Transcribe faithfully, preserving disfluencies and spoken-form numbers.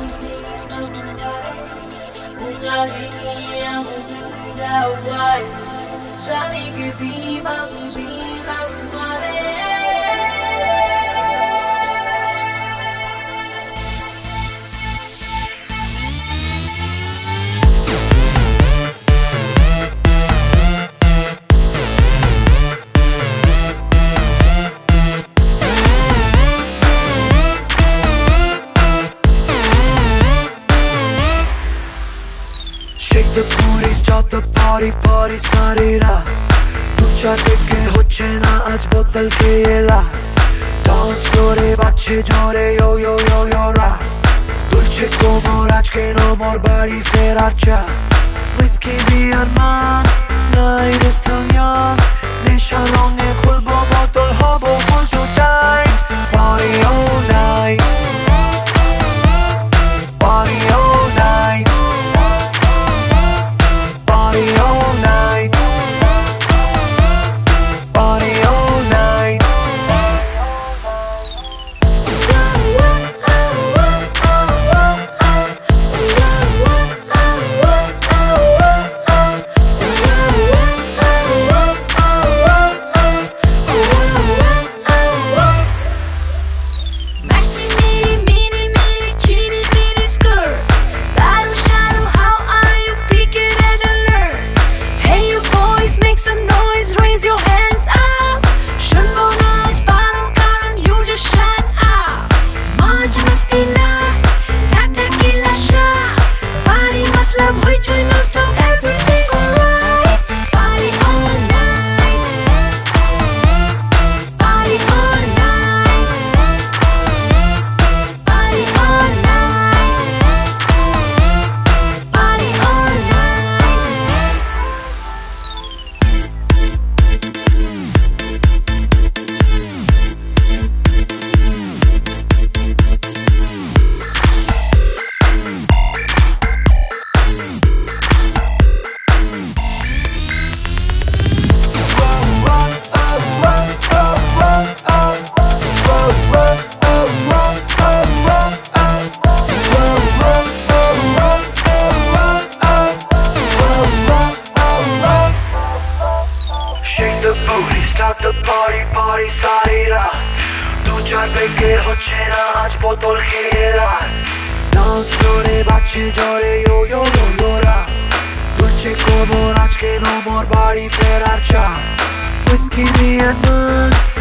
Una linea muda uai, jali que se mantila mare. Shake the booty, start the party, party सारी रात दो चार के होच्छे ना आज बोतल के ये ला Dance floore bache jore yo yo yo yo ra Dulce como raj que no more body feracha Whiskey be on man, night is still young Nesha long e khulbo bottle hobo full too tight Party all night Party all night Party all night Party all night Maxi mini mini mini chini mini skirt Battle shadow, how are you? Pick it and alert Hey you boys, make some noise, raise your hands up Shunbo naach, baron karan, you just shut up Maaj masti naach, tak tequila shot Party matlab hoi choy non-stop, everything alright Party all night Party all night Party all night Party all night Shake the booty, start the party, party सारी रात दो चार के होच्छे ना आज बोतल के ये रात Dance floore bache jore yo yo yo yo ra Dulce como raj que no more body feracha Whiskey me and man